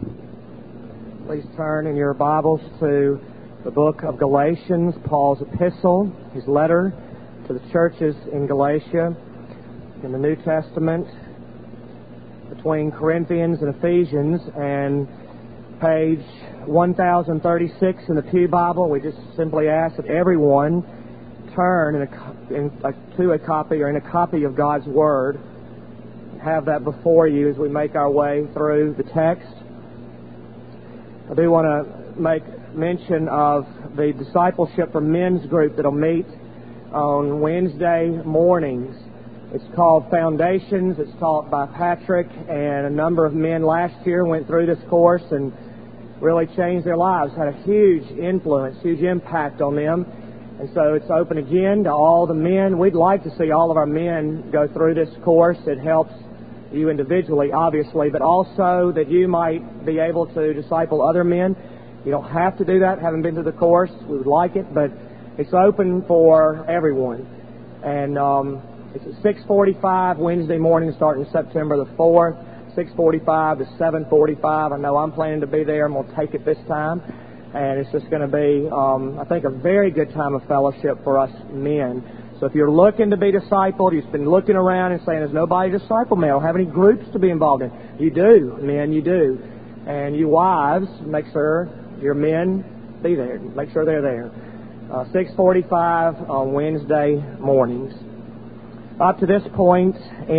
Please turn in your Bibles to the book of Galatians, Paul's epistle, his letter to the churches in Galatia in the New Testament, between Corinthians and Ephesians, and page 1036 in the Pew Bible. We just simply ask that everyone turn to a copy or in a copy of God's Word. Have that before you as we make our way through the text. I do want to make mention of the Discipleship for Men's group that will meet on Wednesday mornings. It's called Foundations. It's taught by Patrick, and a number of men last year went through this course and really changed their lives, had a huge influence, huge impact on them. And so it's open again to all the men. We'd like to see all of our men go through this course. It helps you individually, obviously, but also that you might be able to disciple other men. You don't have to do that. Haven't been to the course. We would like it, but it's open for everyone. And it's at 6:45 Wednesday morning, starting September the 4th, 6:45 to 7:45. I know I'm planning to be there, and we'll take it this time. And it's just going to be, I think, a very good time of fellowship for us men. So if you're looking to be discipled, you've been looking around and saying, there's nobody to disciple me, I don't have any groups to be involved in. You do, men, you do. And you wives, make sure your men be there. Make sure they're there. 6:45 on Wednesday mornings. Up to this point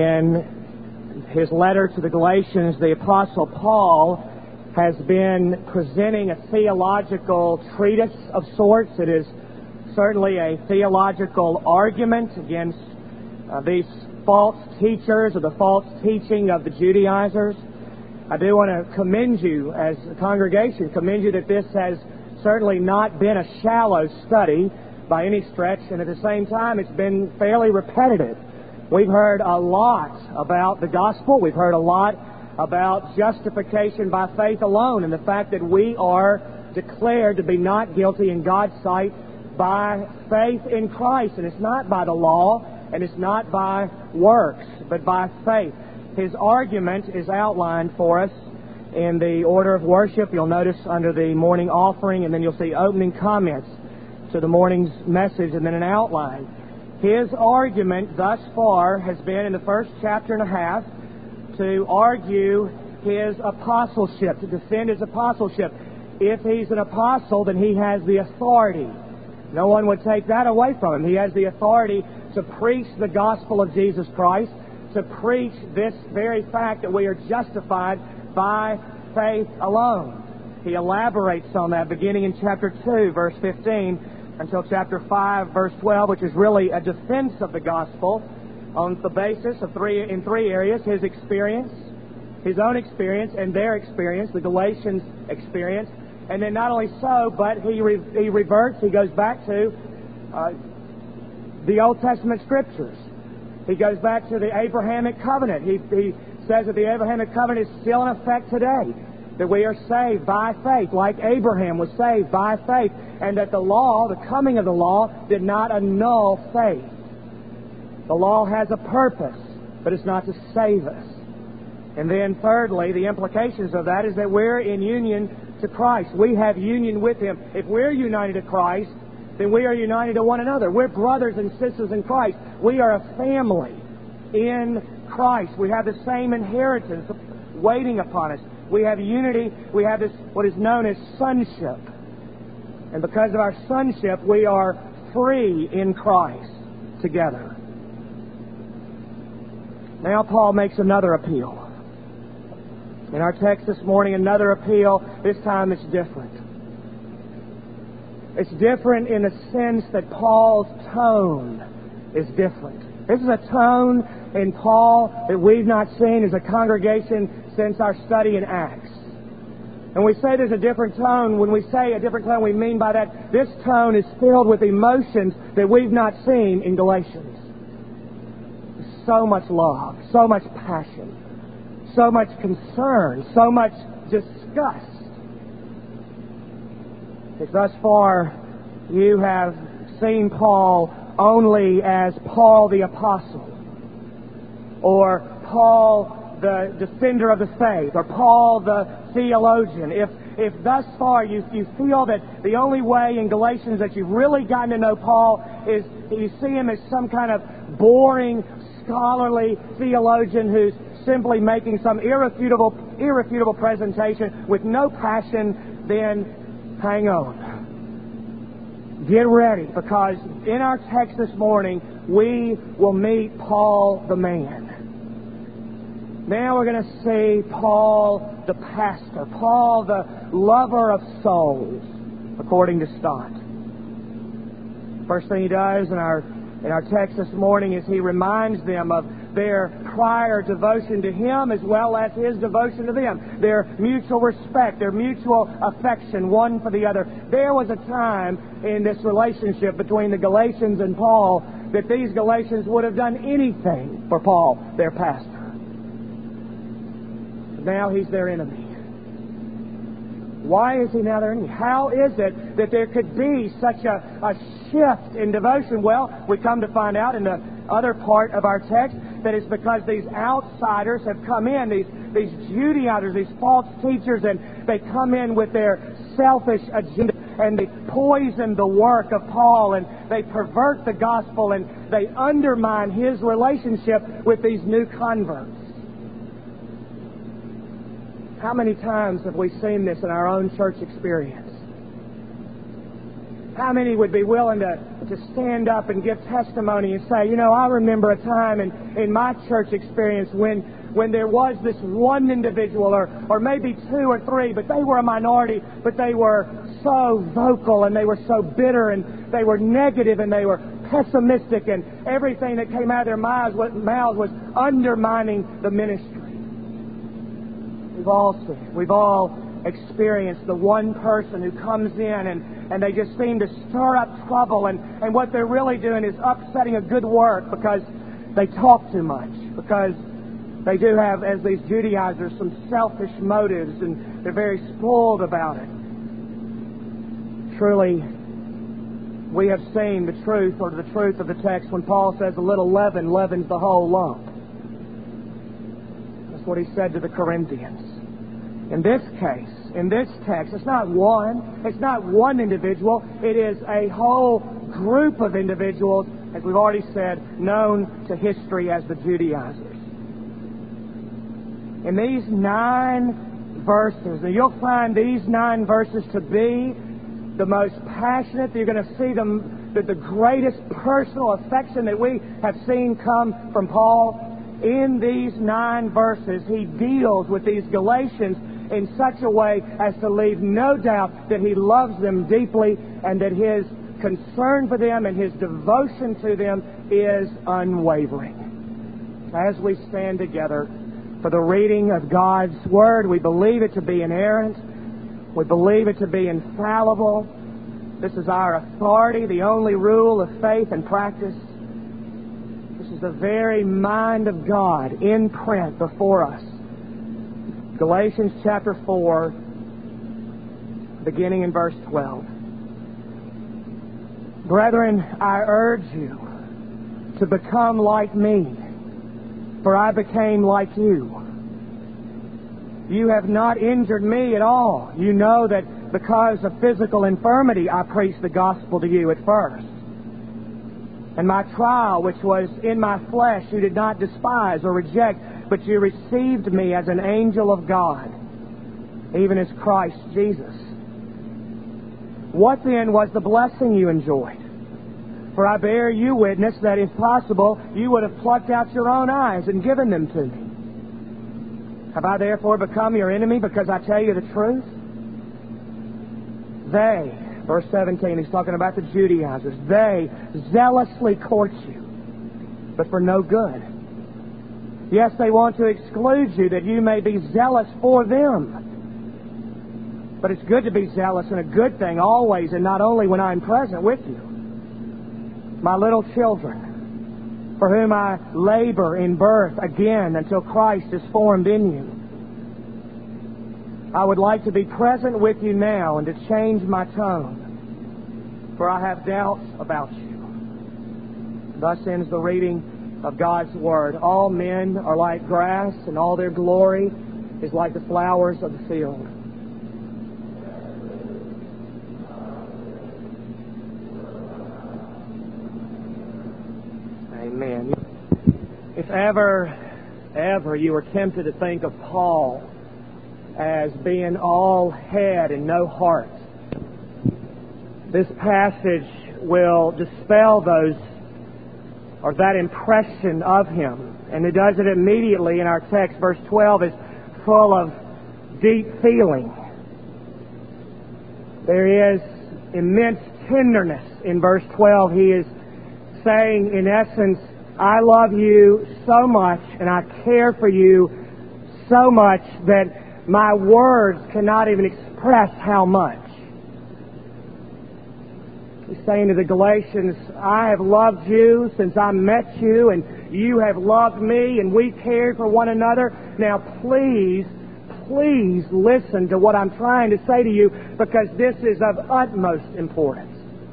in his letter to the Galatians, the Apostle Paul has been presenting a theological treatise of sorts. It is certainly a theological argument against these false teachers or the false teaching of the Judaizers. I do want to commend you as a congregation, commend you that this has certainly not been a shallow study by any stretch, and at the same time it's been fairly repetitive. We've heard a lot about the gospel. We've heard a lot about justification by faith alone and the fact that we are declared to be not guilty in God's sight by faith in Christ. And it's not by the law, and it's not by works, but by faith. His argument is outlined for us in the order of worship. You'll notice under the morning offering, and then you'll see opening comments to the morning's message, and then an outline. His argument thus far has been, in the first chapter and a half, to argue his apostleship, to defend his apostleship. If he's an apostle, then he has the authority. No one would take that away from him. He has the authority to preach the gospel of Jesus Christ, to preach this very fact that we are justified by faith alone. He elaborates on that beginning in chapter 2, verse 15, until chapter 5, verse 12, which is really a defense of the gospel on the basis of three areas: his experience, his own experience, and their experience, the Galatians' experience. And then not only so, but he reverts, he goes back to the Old Testament Scriptures. He goes back to the Abrahamic covenant. He says that the Abrahamic covenant is still in effect today, that we are saved by faith, like Abraham was saved by faith, and that the law, the coming of the law, did not annul faith. The law has a purpose, but it's not to save us. And then thirdly, the implications of that is that we're in union to Christ. We have union with Him. If we're united to Christ, then we are united to one another. We're brothers and sisters in Christ. We are a family in Christ. We have the same inheritance waiting upon us. We have unity. We have this, what is known as sonship. And because of our sonship, we are free in Christ together. Now Paul makes another appeal. In our text this morning, another appeal. This time it's different. It's different in the sense that Paul's tone is different. This is a tone in Paul that we've not seen as a congregation since our study in Acts. And we say there's a different tone. When we say a different tone, we mean by that this tone is filled with emotions that we've not seen in Galatians. So much love, so much passion, so much concern, so much disgust. If thus far you have seen Paul only as Paul the Apostle, or Paul the defender of the faith, or Paul the theologian, if thus far you feel that the only way in Galatians that you've really gotten to know Paul is you see him as some kind of boring, scholarly theologian who's simply making some irrefutable presentation with no passion, then hang on. Get ready, because in our text this morning, we will meet Paul the man. Now we're going to see Paul the pastor, Paul the lover of souls, according to Stott. First thing he does in our text this morning is he reminds them of their prior devotion to him as well as his devotion to them. Their mutual respect, their mutual affection one for the other. There was a time in this relationship between the Galatians and Paul that these Galatians would have done anything for Paul, their pastor. But now he's their enemy. Why is he now their enemy? How is it that there could be such a shift in devotion? Well, we come to find out in the other part of our text that it's because these outsiders have come in, these Judaizers, these false teachers, and they come in with their selfish agenda, and they poison the work of Paul, and they pervert the gospel, and they undermine his relationship with these new converts. How many times have we seen this in our own church experience? How many would be willing to stand up and give testimony and say, you know, I remember a time in my church experience when there was this one individual, or maybe two or three, but they were a minority, but they were so vocal, and they were so bitter, and they were negative, and they were pessimistic, and everything that came out of their mouths was undermining the ministry. We've all seen it. We've all experienced the one person who comes in and they just seem to stir up trouble, and what they're really doing is upsetting a good work because they talk too much, because they do have, as these Judaizers, some selfish motives, and they're very spoiled about it. Truly, we have seen the truth of the text when Paul says a little leaven leavens the whole lump. That's what he said to the Corinthians. In this case, in this text, it's not one individual. It is a whole group of individuals, as we've already said, known to history as the Judaizers. In these 9 verses, and you'll find these 9 verses to be the most passionate. You're going to see the greatest personal affection that we have seen come from Paul. In these 9 verses, he deals with these Galatians in such a way as to leave no doubt that he loves them deeply, and that his concern for them and his devotion to them is unwavering. As we stand together for the reading of God's Word, we believe it to be inerrant. We believe it to be infallible. This is our authority, the only rule of faith and practice. This is the very mind of God in print before us. Galatians chapter 4, beginning in verse 12. Brethren, I urge you to become like me, for I became like you. You have not injured me at all. You know that because of physical infirmity I preached the gospel to you at first. And my trial, which was in my flesh, you did not despise or reject, but you received me as an angel of God, even as Christ Jesus. What then was the blessing you enjoyed? For I bear you witness that if possible, you would have plucked out your own eyes and given them to me. Have I therefore become your enemy because I tell you the truth? They, verse 17, he's talking about the Judaizers, they zealously court you, but for no good. Yes, they want to exclude you that you may be zealous for them. But it's good to be zealous, and a good thing always, and not only when I'm present with you. My little children, for whom I labor in birth again until Christ is formed in you. I would like to be present with you now and to change my tone, for I have doubts about you. Thus ends the reading of God's Word. All men are like grass, and all their glory is like the flowers of the field. Amen. If ever you were tempted to think of Paul as being all head and no heart, this passage will dispel that impression of him. And it does it immediately in our text. Verse 12 is full of deep feeling. There is immense tenderness in verse 12. He is saying, in essence, I love you so much and I care for you so much that my words cannot even express how much. He's saying to the Galatians, I have loved you since I met you, and you have loved me, and we cared for one another. Now please listen to what I'm trying to say to you, because this is of utmost importance.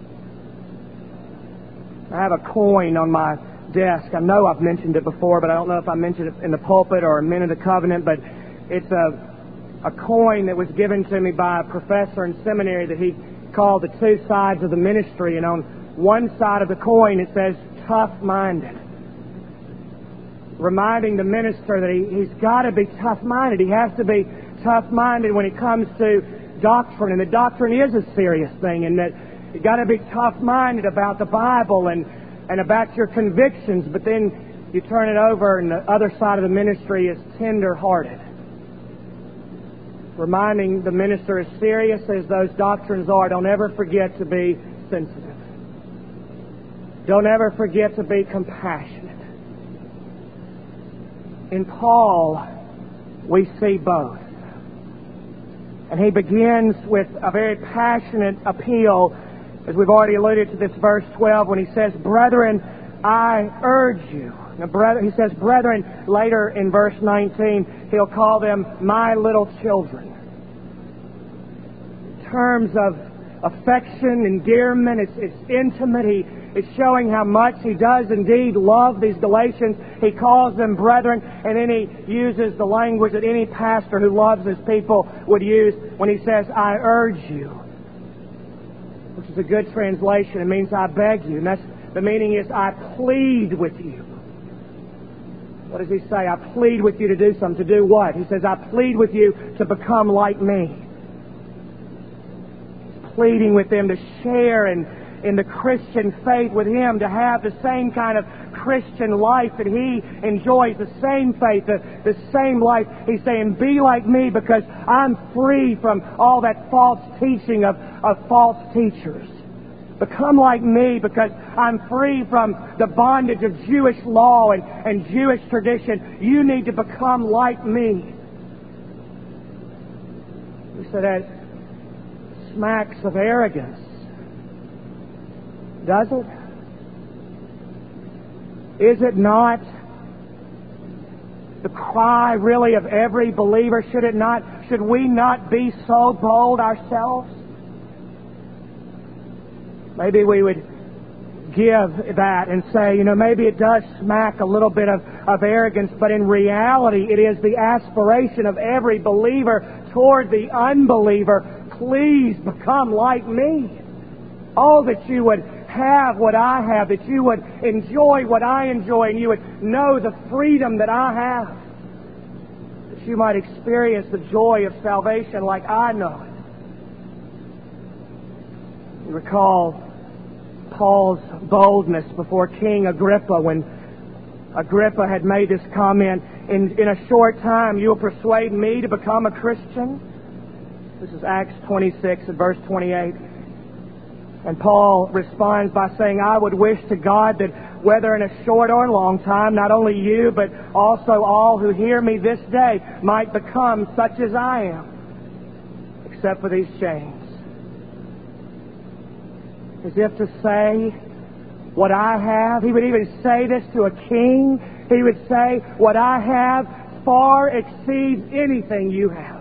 I have a coin on my desk. I know I've mentioned it before, but I don't know if I mentioned it in the pulpit or a Men of the Covenant, but it's a coin that was given to me by a professor in seminary that he called the two sides of the ministry. And on one side of the coin it says, tough-minded, reminding the minister that he's got to be tough-minded. He has to be tough-minded when it comes to doctrine, and the doctrine is a serious thing, and that you've got to be tough-minded about the Bible and about your convictions. But then you turn it over, and the other side of the ministry is tender-hearted, reminding the minister, as serious as those doctrines are, don't ever forget to be sensitive. Don't ever forget to be compassionate. In Paul, we see both. And he begins with a very passionate appeal, as we've already alluded to this verse 12, when he says, Brethren, I urge you. Now, he says, brethren. Later in verse 19, he'll call them my little children. In terms of affection, endearment, it's intimate. It's showing how much he does indeed love these Galatians. He calls them brethren, and then he uses the language that any pastor who loves his people would use when he says, I urge you, which is a good translation. It means I beg you. And the meaning is I plead with you. What does he say? I plead with you to do something. To do what? He says, I plead with you to become like me. He's pleading with them to share in the Christian faith with him, to have the same kind of Christian life that he enjoys, the same faith, the same life. He's saying, be like me, because I'm free from all that false teaching of false teachers. Become like me, because I'm free from the bondage of Jewish law and Jewish tradition. You need to become like me. We said that smacks of arrogance, does it? Is it not the cry really of every believer? Should we not be so bold ourselves? Maybe we would give that and say, maybe it does smack a little bit of arrogance, but in reality it is the aspiration of every believer toward the unbeliever. Please become like me. Oh, that you would have what I have, that you would enjoy what I enjoy, and you would know the freedom that I have, that you might experience the joy of salvation like I know it. You recall Paul's boldness before King Agrippa, when Agrippa had made this comment, in a short time you'll persuade me to become a Christian. This is Acts 26 and verse 28. And Paul responds by saying, I would wish to God that whether in a short or a long time, not only you, but also all who hear me this day might become such as I am, except for these chains. As if to say, what I have, he would even say this to a king. He would say, what I have far exceeds anything you have.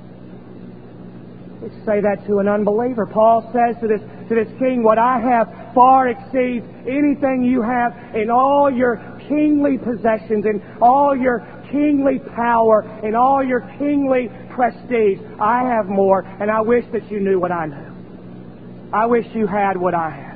Let's say that to an unbeliever. Paul says to this king, what I have far exceeds anything you have in all your kingly possessions and all your kingly power and all your kingly prestige. I have more, and I wish that you knew what I knew. I wish you had what I had.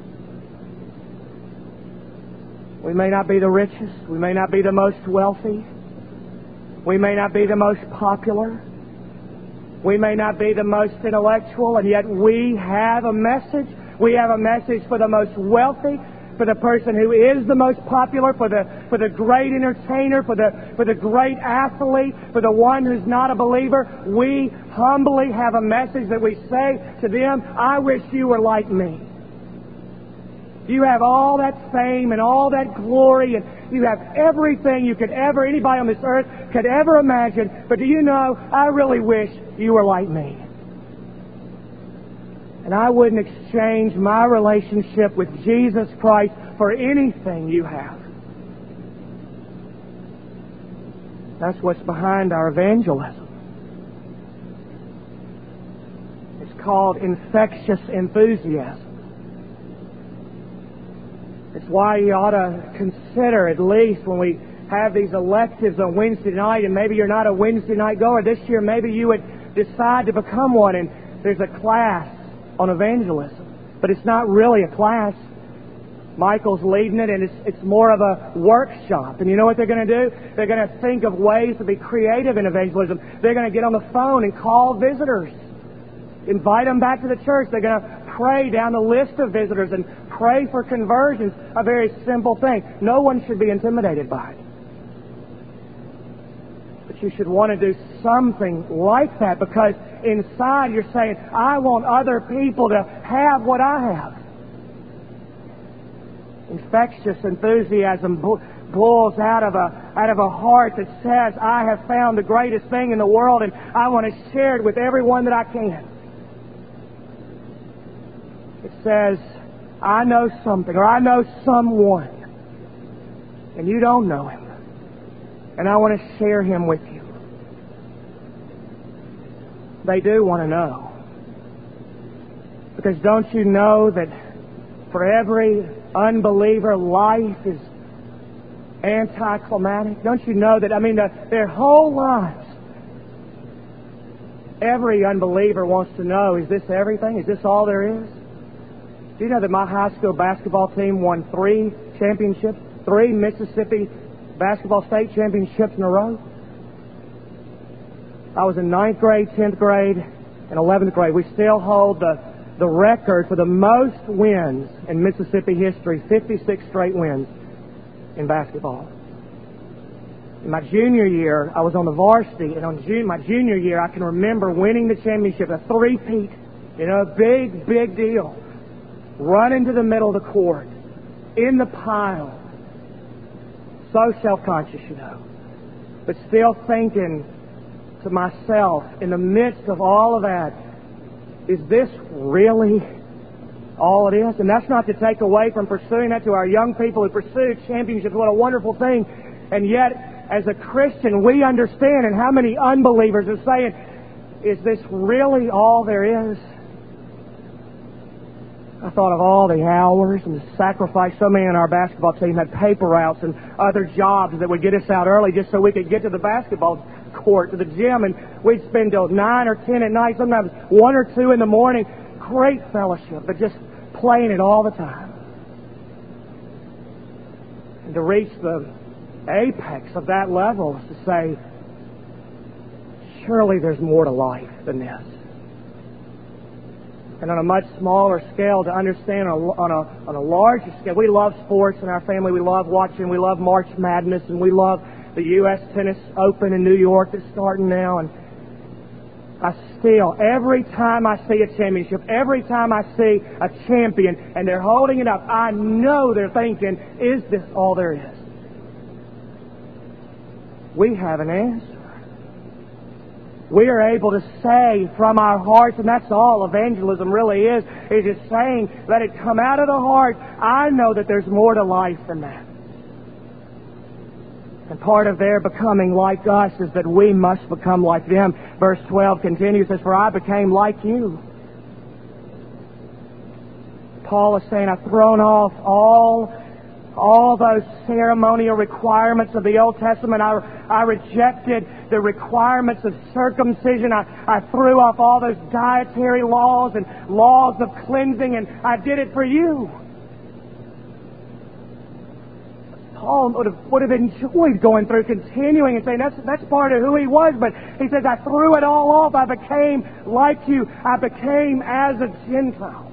We may not be the richest. We may not be the most wealthy. We may not be the most popular. We may not be the most intellectual, and yet we have a message. We have a message for the most wealthy, for the person who is the most popular, for the great entertainer, for the great athlete, for the one who's not a believer. We humbly have a message that we say to them, I wish you were like me. You have all that fame and all that glory, and you have everything anybody on this earth could ever imagine. But do you know, I really wish you were like me. And I wouldn't exchange my relationship with Jesus Christ for anything you have. That's what's behind our evangelism. It's called infectious enthusiasm. It's why you ought to consider, at least when we have these electives on Wednesday night, and maybe you're not a Wednesday night goer this year, maybe you would decide to become one, and there's a class on evangelism. But it's not really a class. Michael's leading it, and it's more of a workshop. And you know what they're going to do? They're going to think of ways to be creative in evangelism. They're going to get on the phone and call visitors. Invite them back to the church. They're going to pray down the list of visitors and pray for conversions. A very simple thing. No one should be intimidated by it. But you should want to do something like that, because inside you're saying, I want other people to have what I have. Infectious enthusiasm boils out of a heart that says, I have found the greatest thing in the world, and I want to share it with everyone that I can. It says, I know something, or I know someone, and you don't know him, and I want to share him with you. They do want to know. Because don't you know that for every unbeliever, life is anticlimactic? Don't you know that, their whole lives, every unbeliever wants to know, is this everything? Is this all there is? Do you know that my high school basketball team won 3 championships, 3 Mississippi basketball state championships in a row? I was in 9th grade, 10th grade, and 11th grade. We still hold the record for the most wins in Mississippi history, 56 straight wins in basketball. In my junior year, I was on the varsity, and on my junior year, I can remember winning the championship, a 3-peat, a big deal. Run into the middle of the court, in the pile. So self-conscious, but still thinking to myself, in the midst of all of that, is this really all it is? And that's not to take away from pursuing that to our young people who pursue championships. What a wonderful thing. And yet, as a Christian, we understand, and how many unbelievers are saying, is this really all there is? I thought of all the hours and the sacrifice. So many on our basketball team had paper routes and other jobs that would get us out early just so we could get to the basketball court, to the gym, and we'd spend till 9 or 10 at night, sometimes 1 or 2 in the morning. Great fellowship, but just playing it all the time. And to reach the apex of that level is to say, surely there's more to life than this. And on a much smaller scale, to understand on a larger scale, we love sports in our family. We love watching. We love March Madness, and we love the U.S. Tennis Open in New York that's starting now. And every time I see a championship, every time I see a champion, and they're holding it up, I know they're thinking, is this all there is? We have an answer. We are able to say from our hearts, and that's all evangelism really is just saying, let it come out of the heart. I know that there's more to life than that. And part of their becoming like us is that we must become like them. Verse 12 continues, says, for I became like you. Paul is saying, I've thrown off all all those ceremonial requirements of the Old Testament. I rejected the requirements of circumcision. I threw off all those dietary laws and laws of cleansing, and I did it for you. Paul would have enjoyed going through, continuing and saying that's part of who he was, but he says, I threw it all off. I became like you. I became as a Gentile,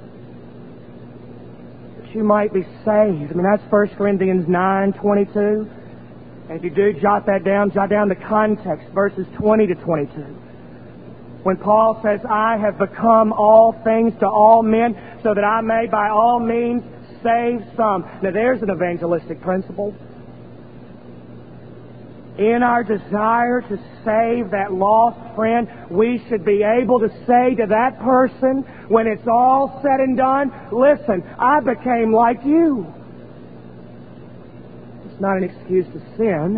that you might be saved. I mean, that's 1 Corinthians 9:22. And if you do jot that down, jot down the context, verses 20 to 22. When Paul says, I have become all things to all men, so that I may by all means save some. Now there's an evangelistic principle. In our desire to save that lost friend, we should be able to say to that person, when it's all said and done, listen, I became like you. It's not an excuse to sin.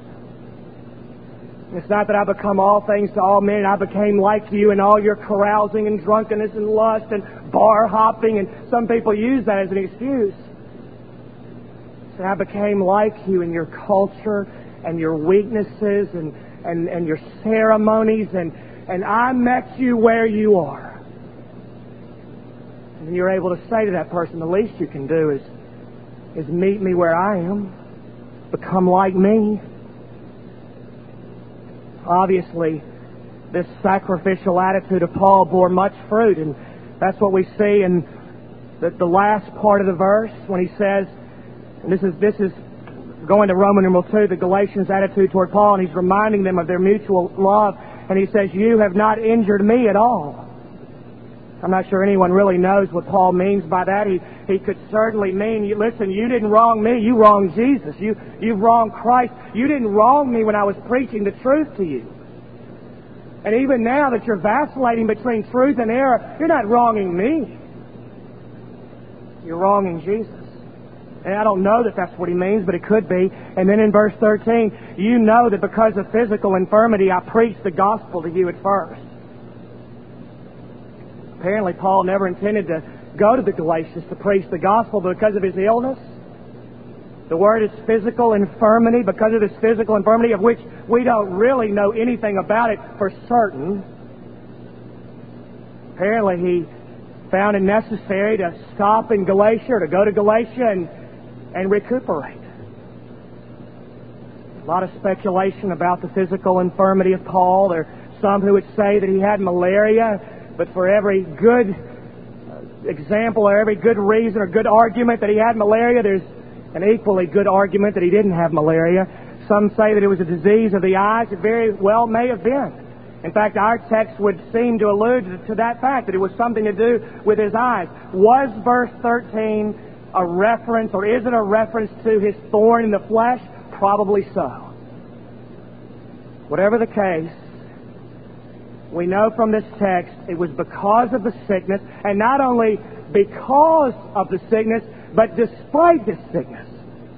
It's not that I become all things to all men and I became like you in all your carousing and drunkenness and lust and bar hopping, and some people use that as an excuse. So I became like you in your culture and your weaknesses and your ceremonies, and I met you where you are. And you're able to say to that person, the least you can do is meet me where I am. Become like me. Obviously, this sacrificial attitude of Paul bore much fruit, and that's what we see in the last part of the verse when he says, and this is going to Roman numeral 2, the Galatians' attitude toward Paul, and he's reminding them of their mutual love, and he says, you have not injured me at all. I'm not sure anyone really knows what Paul means by that. He could certainly mean, listen, you didn't wrong me, you wronged Jesus. You've wronged Christ. You didn't wrong me when I was preaching the truth to you. And even now that you're vacillating between truth and error, you're not wronging me. You're wronging Jesus. And I don't know that that's what he means, but it could be. And then in verse 13, you know that because of physical infirmity, I preached the gospel to you at first. Apparently, Paul never intended to go to the Galatians to preach the gospel, but because of his illness, the word is physical infirmity, because of this physical infirmity, of which we don't really know anything about it for certain. Apparently, he found it necessary to stop in Galatia, or to go to Galatia and recuperate. A lot of speculation about the physical infirmity of Paul. There are some who would say that he had malaria, but for every good example or every good reason or good argument that he had malaria, there's an equally good argument that he didn't have malaria. Some say that it was a disease of the eyes. It very well may have been. In fact, our text would seem to allude to that fact, that it was something to do with his eyes. Was verse 13 a reference, or is it a reference to his thorn in the flesh? Probably so. Whatever the case, we know from this text it was because of the sickness, and not only because of the sickness, but despite his sickness.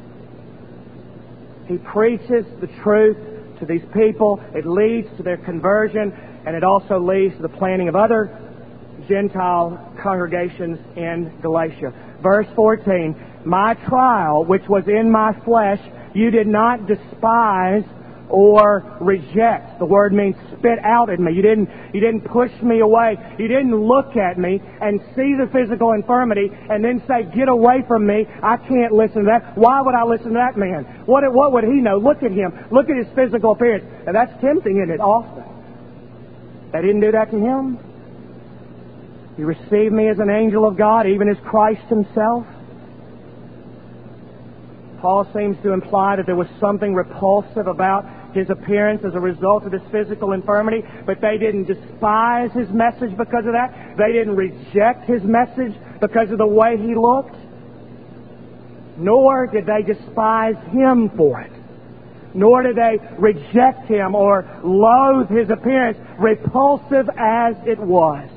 He preaches the truth to these people. It leads to their conversion, and it also leads to the planting of other Gentile congregations in Galatia. Verse 14, my trial, which was in my flesh, you did not despise or reject. The word means spit out at me. You didn't push me away. You didn't look at me and see the physical infirmity and then say, get away from me. I can't listen to that. Why would I listen to that man? What would he know? Look at him. Look at his physical appearance. And that's tempting, isn't it? Often. They didn't do that to him. He received me as an angel of God, even as Christ himself. Paul seems to imply that there was something repulsive about his appearance as a result of his physical infirmity, but they didn't despise his message because of that. They didn't reject his message because of the way he looked. Nor did they despise him for it. Nor did they reject him or loathe his appearance, repulsive as it was.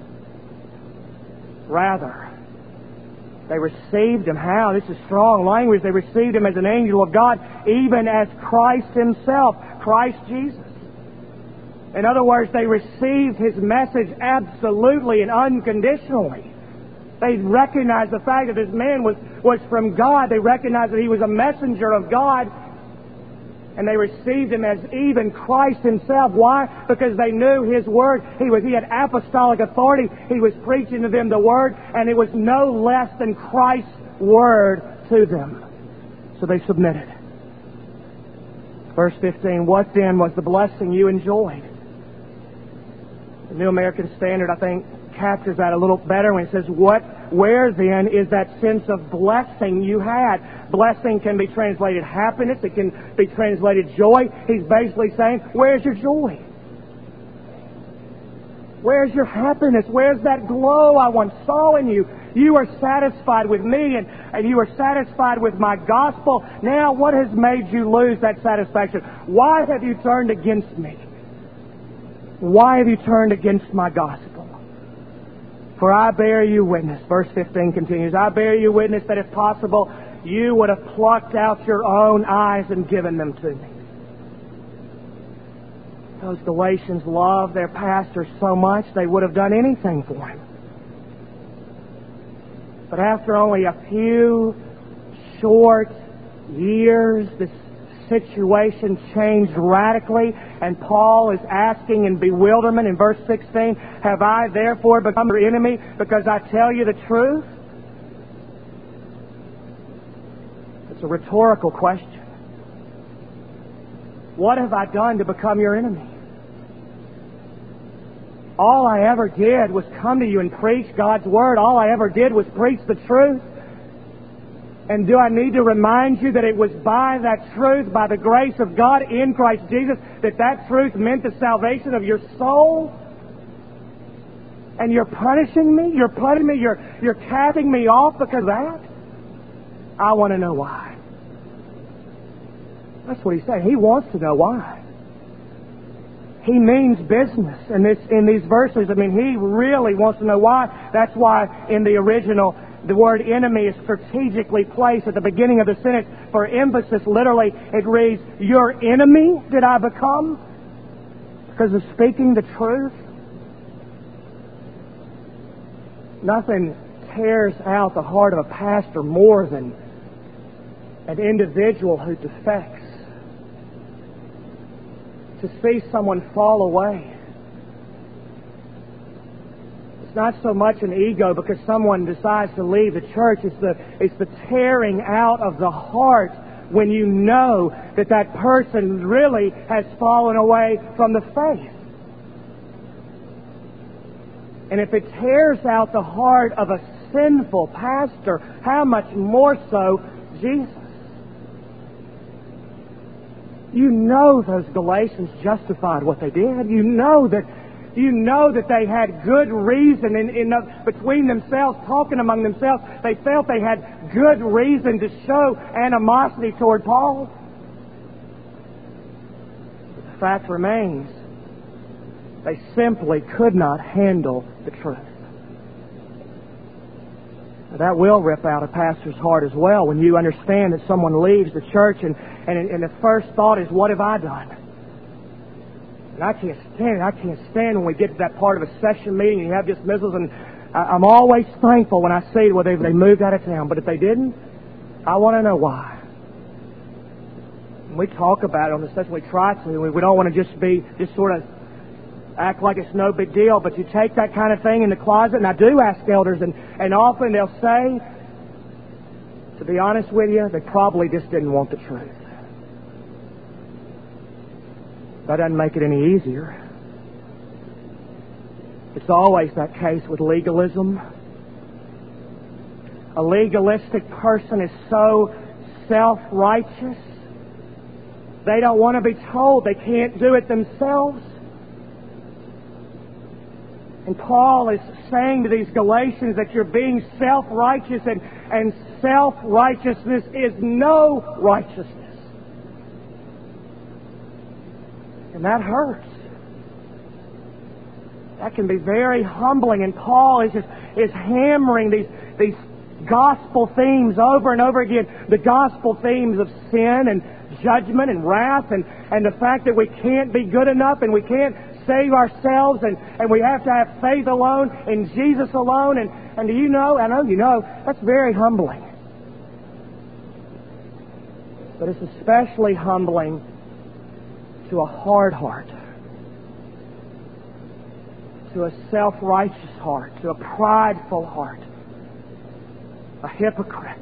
Rather, they received him. How? This is strong language. They received him as an angel of God, even as Christ himself, Christ Jesus. In other words, they received his message absolutely and unconditionally. They recognized the fact that this man was from God. They recognized that he was a messenger of God. And they received him as even Christ himself. Why? Because they knew his word. He had apostolic authority. He was preaching to them the word, and it was no less than Christ's word to them. So they submitted. Verse 15, what then was the blessing you enjoyed? The New American Standard, I think, captures that a little better when it says, where then is that sense of blessing you had? Blessing can be translated happiness. It can be translated joy. He's basically saying, where's your joy? Where's your happiness? Where's that glow I once saw in you? You are satisfied with me, and you are satisfied with my gospel. Now, what has made you lose that satisfaction? Why have you turned against me? Why have you turned against my gospel? For I bear you witness, verse 15 continues, I bear you witness that if possible, you would have plucked out your own eyes and given them to me. Those Galatians loved their pastor so much they would have done anything for him. But after only a few short years, this situation changed radically, and Paul is asking in bewilderment in verse 16, have I therefore become your enemy because I tell you the truth? It's a rhetorical question. What have I done to become your enemy? All I ever did was come to you and preach God's Word. All I ever did was preach the truth. And do I need to remind you that it was by that truth, by the grace of God in Christ Jesus, that truth meant the salvation of your soul? And you're punishing me? You're putting me? You're casting me off because of that? I want to know why. That's what he's saying. He wants to know why. He means business in these verses. I mean, he really wants to know why. That's why in the original, the word enemy is strategically placed at the beginning of the sentence for emphasis. Literally, it reads, your enemy did I become because of speaking the truth? Nothing tears out the heart of a pastor more than an individual who defects. To see someone fall away. It's not so much an ego because someone decides to leave the church. It's the tearing out of the heart when you know that person really has fallen away from the faith. And if it tears out the heart of a sinful pastor, how much more so Jesus? You know those Galatians justified what they did. You know that they had good reason between themselves, talking among themselves. They felt they had good reason to show animosity toward Paul. But the fact remains, they simply could not handle the truth. Now, that will rip out a pastor's heart as well when you understand that someone leaves the church and the first thought is, what have I done? And I can't stand when we get to that part of a session meeting and you have dismissals, and I'm always thankful when I see whether they moved out of town. But if they didn't, I want to know why. And we talk about it on the session, we try to. We don't want to just sort of act like it's no big deal, but you take that kind of thing in the closet, and I do ask elders, and often they'll say, to be honest with you, they probably just didn't want the truth. That doesn't make it any easier. It's always that case with legalism. A legalistic person is so self-righteous, they don't want to be told they can't do it themselves. And Paul is saying to these Galatians that you're being self-righteous, and self-righteousness is no righteousness. And that hurts. That can be very humbling. And Paul is hammering these gospel themes over and over again. The gospel themes of sin and judgment and wrath and the fact that we can't be good enough and we can't save ourselves, and we have to have faith alone in Jesus alone. And do you know, I know you know, that's very humbling. But it's especially humbling to a hard heart, to a self-righteous heart, to a prideful heart, a hypocrite.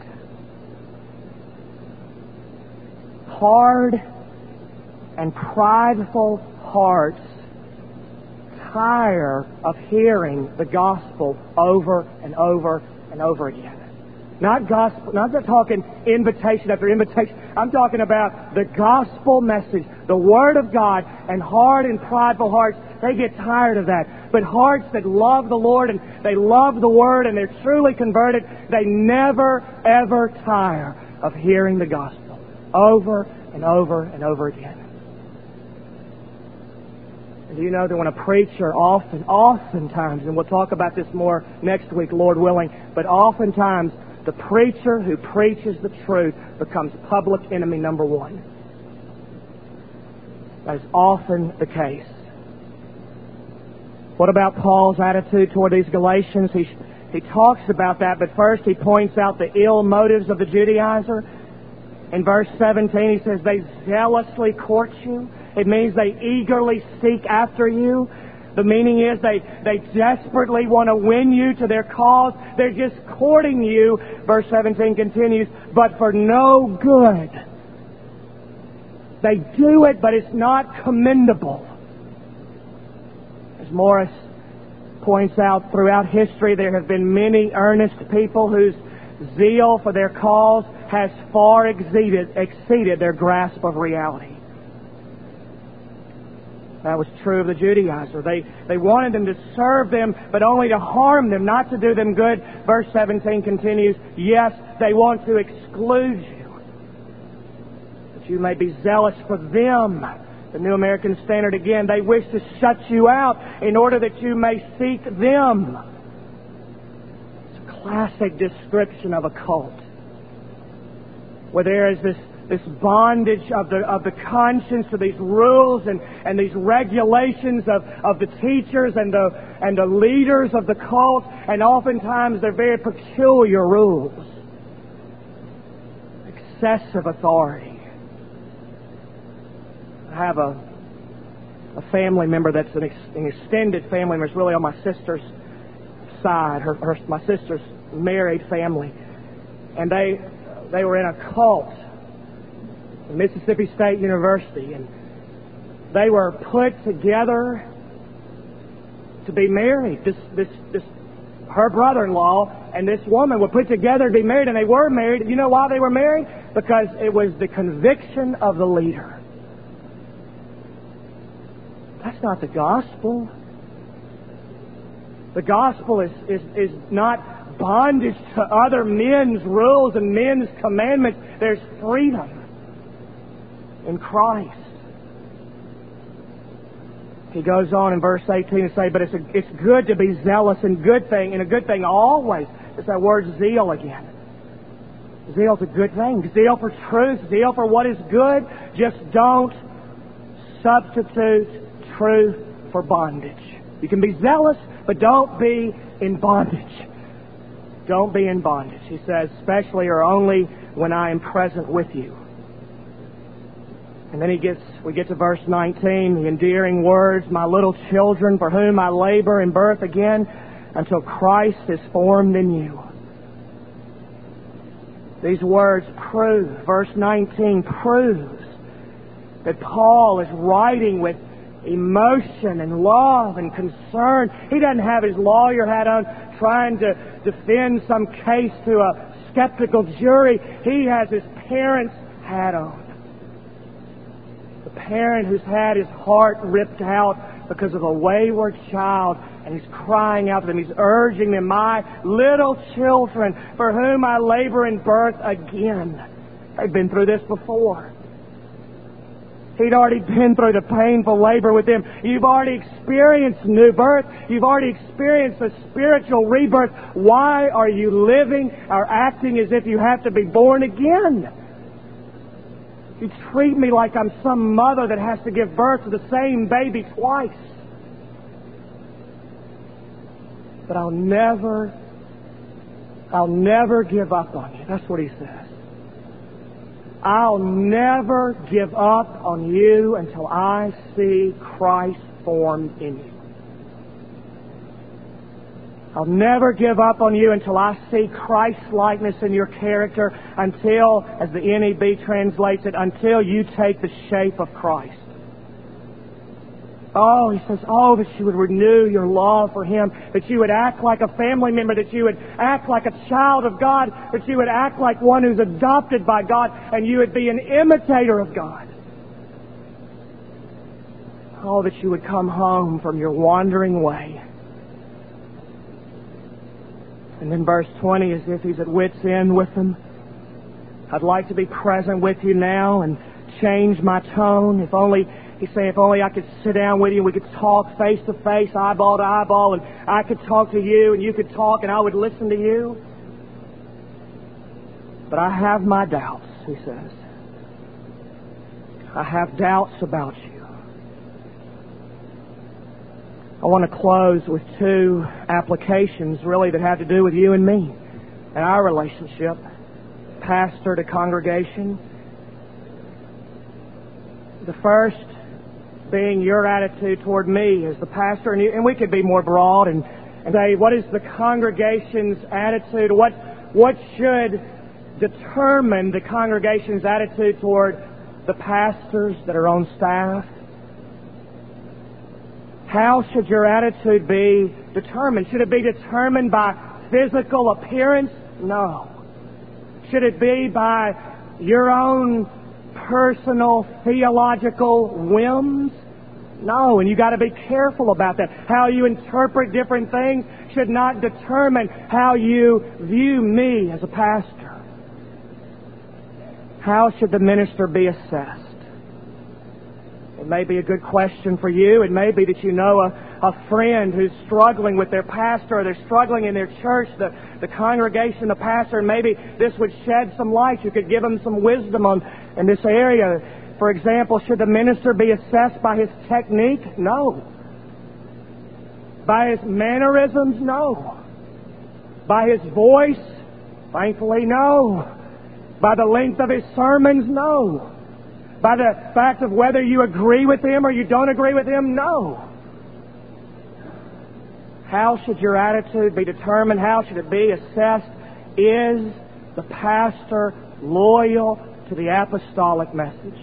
Hard and prideful hearts tire of hearing the gospel over and over and over again. Not gospel, not just talking invitation after invitation. I'm talking about the gospel message, the Word of God, and hard and prideful hearts, they get tired of that. But hearts that love the Lord and they love the Word and they're truly converted, they never, ever tire of hearing the gospel over and over and over again. And do you know that when a preacher oftentimes, and we'll talk about this more next week, Lord willing, but oftentimes the preacher who preaches the truth becomes public enemy number one. That is often the case. What about Paul's attitude toward these Galatians? He talks about that, but first he points out the ill motives of the Judaizer. In verse 17 he says, they zealously court you. It means they eagerly seek after you. The meaning is they desperately want to win you to their cause. They're just courting you. Verse 17 continues, but for no good. They do it, but it's not commendable. As Morris points out, throughout history there have been many earnest people whose zeal for their cause has far exceeded their grasp of reality. That was true of the Judaizer. They wanted them to serve them, but only to harm them, not to do them good. Verse 17 continues, yes, they want to exclude you, that you may be zealous for them. The New American Standard again, they wish to shut you out in order that you may seek them. It's a classic description of a cult, where there is this bondage of the conscience to these rules and these regulations of the teachers and the leaders of the cult, and oftentimes they're very peculiar rules. Excessive authority. I have a family member that's an extended family member. It's really on my sister's side. My sister's married family, and they were in a cult. Mississippi State University, and they were put together to be married. Her brother-in-law and this woman were put together to be married, and they were married. You know why they were married? Because it was the conviction of the leader. That's not the gospel. The gospel is not bondage to other men's rules and men's commandments. There's freedom in Christ. He goes on in verse 18 to say, but it's good to be zealous in good thing, and a good thing always. It's that word zeal again. Zeal's a good thing. Zeal for truth, zeal for what is good. Just don't substitute truth for bondage. You can be zealous, but don't be in bondage. Don't be in bondage. He says, especially or only when I am present with you. And then we get to verse 19, the endearing words, my little children, for whom I labor in birth again, until Christ is formed in you. These words prove, verse 19 proves that Paul is writing with emotion and love and concern. He doesn't have his lawyer hat on trying to defend some case to a skeptical jury. He has his parents' hat on. Parent who's had his heart ripped out because of a wayward child, and he's crying out to them. He's urging them, my little children, for whom I labor in birth again. They've been through this before. He'd already been through the painful labor with them. You've already experienced new birth. You've already experienced a spiritual rebirth. Why are you living or acting as if you have to be born again? You treat me like I'm some mother that has to give birth to the same baby twice. but I'll never give up on you. That's what he says. I'll never give up on you until I see Christ formed in you. I'll never give up on you until I see Christ's likeness in your character, until, as the NEB translates it, until you take the shape of Christ. Oh, he says, oh, that you would renew your love for Him, that you would act like a family member, that you would act like a child of God, that you would act like one who's adopted by God, and you would be an imitator of God. Oh, that you would come home from your wandering way. And then verse 20, as if he's at wit's end with them. I'd like to be present with you now and change my tone. If only I could sit down with you, we could talk face to face, eyeball to eyeball, and I could talk to you and you could talk and I would listen to you. But I have my doubts, he says. I have doubts about you. I want to close with two applications really that have to do with you and me and our relationship, pastor to congregation. The first being your attitude toward me as the pastor, and we could be more broad and say, what is the congregation's attitude? What should determine the congregation's attitude toward the pastors that are on staff? How should your attitude be determined? Should it be determined by physical appearance? No. Should it be by your own personal theological whims? No, and you got to be careful about that. How you interpret different things should not determine how you view me as a pastor. How should the minister be assessed? It may be a good question for you. It may be that you know a friend who's struggling with their pastor, or they're struggling in their church, the congregation, the pastor, and maybe this would shed some light. You could give them some wisdom in this area. For example, should the minister be assessed by his technique? No. By his mannerisms? No. By his voice? Thankfully, no. By the length of his sermons? No. By the fact of whether you agree with him or you don't agree with him? No. How should your attitude be determined? How should it be assessed? Is the pastor loyal to the apostolic message?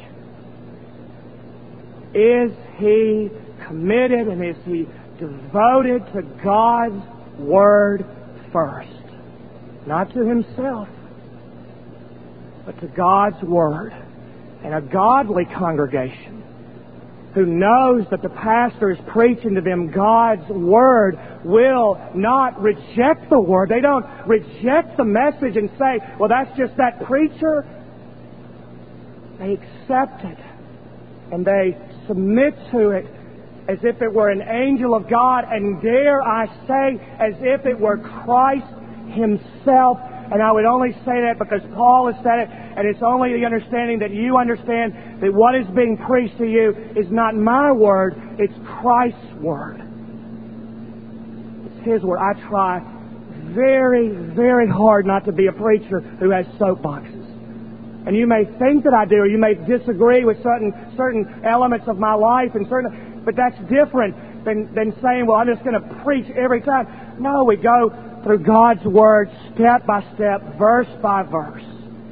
Is he committed and is he devoted to God's Word first? Not to himself, but to God's Word. And a godly congregation who knows that the pastor is preaching to them God's Word will not reject the Word. They don't reject the message and say, well, that's just that preacher. They accept it and they submit to it as if it were an angel of God, and dare I say, as if it were Christ Himself. And I would only say that because Paul has said it, and it's only the understanding that you understand that what is being preached to you is not my word, it's Christ's Word. It's His Word. I try very, very hard not to be a preacher who has soapboxes. And you may think that I do, or you may disagree with certain elements of my life, but that's different than saying, well, I'm just going to preach every time. No, we go through God's Word step by step, verse by verse.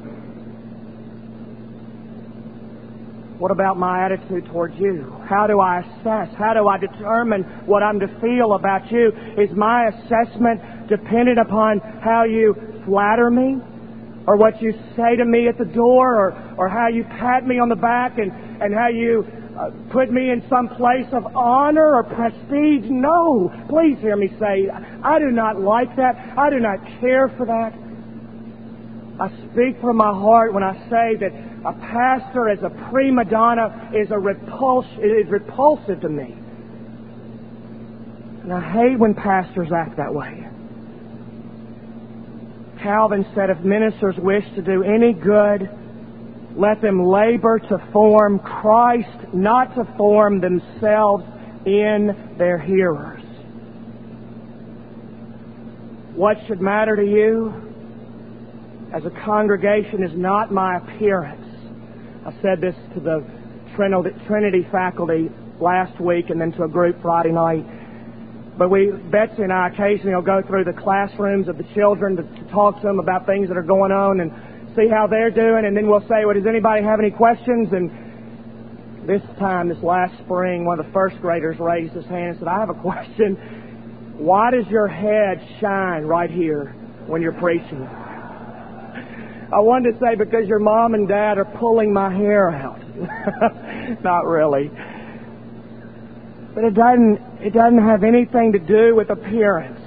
What about my attitude towards you? How do I assess? How do I determine what I'm to feel about you? Is my assessment dependent upon how you flatter me? Or what you say to me at the door? Or how you pat me on the back and how you put me in some place of honor or prestige? No. Please hear me say, I do not like that. I do not care for that. I speak from my heart when I say that a pastor as a prima donna is repulsive to me. And I hate when pastors act that way. Calvin said, if ministers wish to do any good, let them labor to form Christ, not to form themselves in their hearers. what should matter to you as a congregation is not my appearance. I said this to the Trinity faculty last week and then to a group Friday night. But Betsy and I occasionally will go through the classrooms of the children to talk to them about things that are going on and see how they're doing. And then we'll say, well, does anybody have any questions? And this last spring, one of the first graders raised his hand and said, I have a question. Why does your head shine right here when you're preaching? I wanted to say, because your mom and dad are pulling my hair out. Not really. But it doesn't have anything to do with appearance.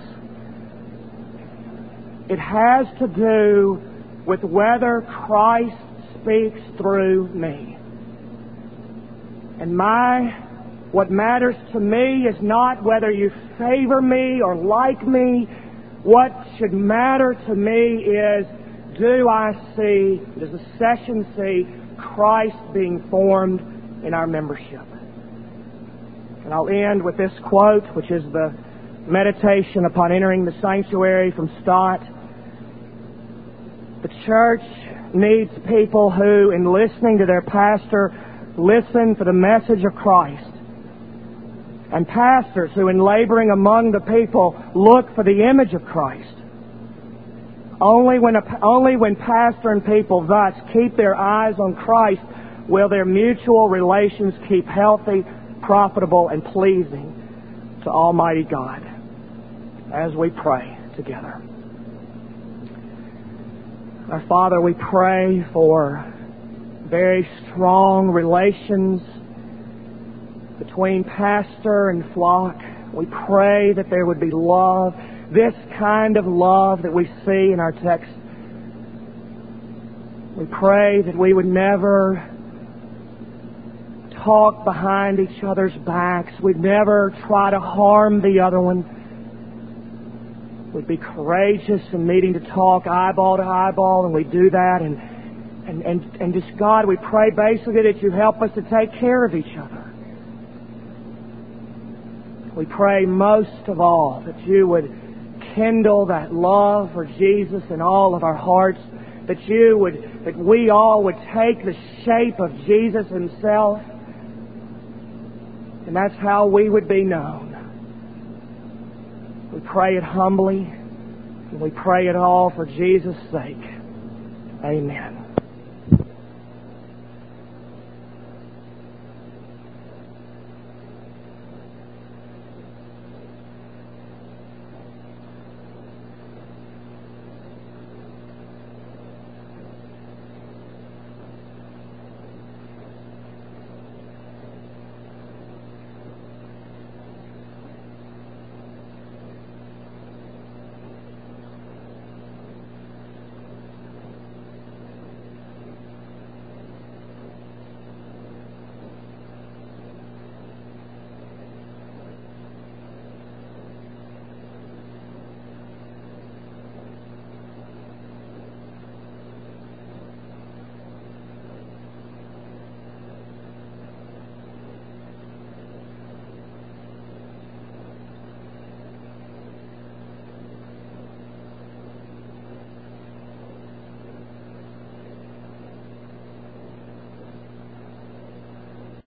It has to do with whether Christ speaks through me. And what matters to me is not whether you favor me or like me. What should matter to me is, does the session see Christ being formed in our membership? And I'll end with this quote, which is the meditation upon entering the sanctuary from Stott. The church needs people who, in listening to their pastor, listen for the message of Christ. And pastors who, in laboring among the people, look for the image of Christ. Only when pastor and people thus keep their eyes on Christ will their mutual relations keep healthy, profitable, and pleasing to Almighty God. As we pray together. Our Father, we pray for very strong relations between pastor and flock. We pray that there would be love, this kind of love that we see in our text. We pray that we would never talk behind each other's backs. We'd never try to harm the other one. We'd be courageous in needing to talk eyeball to eyeball, and we do that. And just, God, we pray basically that you help us to take care of each other. We pray most of all that you would kindle that love for Jesus in all of our hearts, that we all would take the shape of Jesus Himself, and that's how we would be known. We pray it humbly, and we pray it all for Jesus' sake. Amen.